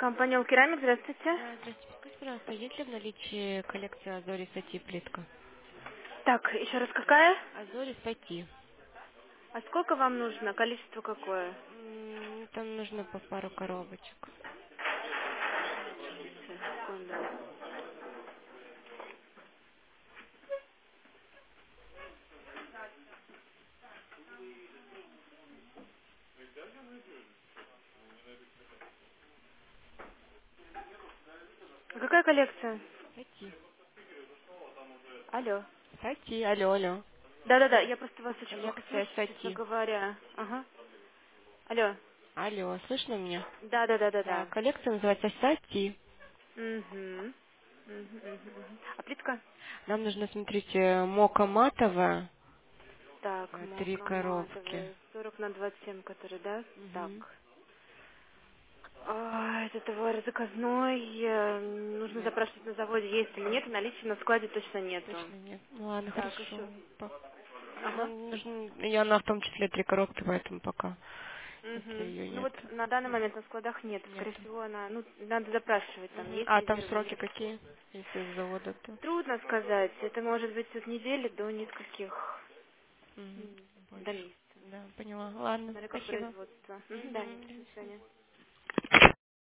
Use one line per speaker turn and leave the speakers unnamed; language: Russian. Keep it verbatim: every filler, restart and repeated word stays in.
Компания Алкерамик, здравствуйте.
Да, здравствуйте. Скажите, пожалуйста, есть ли в наличии коллекция Азори Сати плитка?
Так, еще раз какая?
Азори Сати.
А сколько вам нужно? Количество какое?
М, Там нужно по пару коробочек.
Сейчас, секунду. А какая коллекция?
Сати.
Алло.
Сати, алло, алло.
Да-да-да, я просто вас очень плохо
Коллекция
слышу, честно
Сати.
говоря. Ага. Алло.
Алло, слышно меня? Да,
Да-да-да-да-да.
коллекция называется Сати.
Угу. Угу, угу, угу. А плитка?
Нам нужно, смотрите, мока матовая,
Так,
э, три
мока
коробки.
матовая, сорок на двадцать семь, который, да? Так.
Угу.
А, это товар заказной, э, нужно
Нет,
запрашивать на заводе, есть или нет, и наличия на складе точно нету.
точно нет. Ну ладно,
Так, еще.
хорошо. По-
Ага.
Нам нужно, и она в том числе три коробки, поэтому пока, если
Угу.
ее
Ну
нет.
вот на данный момент на складах нет. Скорее
Нету.
всего, она, ну, надо запрашивать, там
Мгм.
есть
А там
резервы,
сроки
нет.
какие, если с завода, то?
Трудно сказать. Это может быть от недели до нескольких,
Мгм.
м, до
Больше.
месяца.
Да, поняла. Ладно,
Смотря как
спасибо.
производство. Мгм, да, нет,
Мгм.
до
До
свидания.
свидания.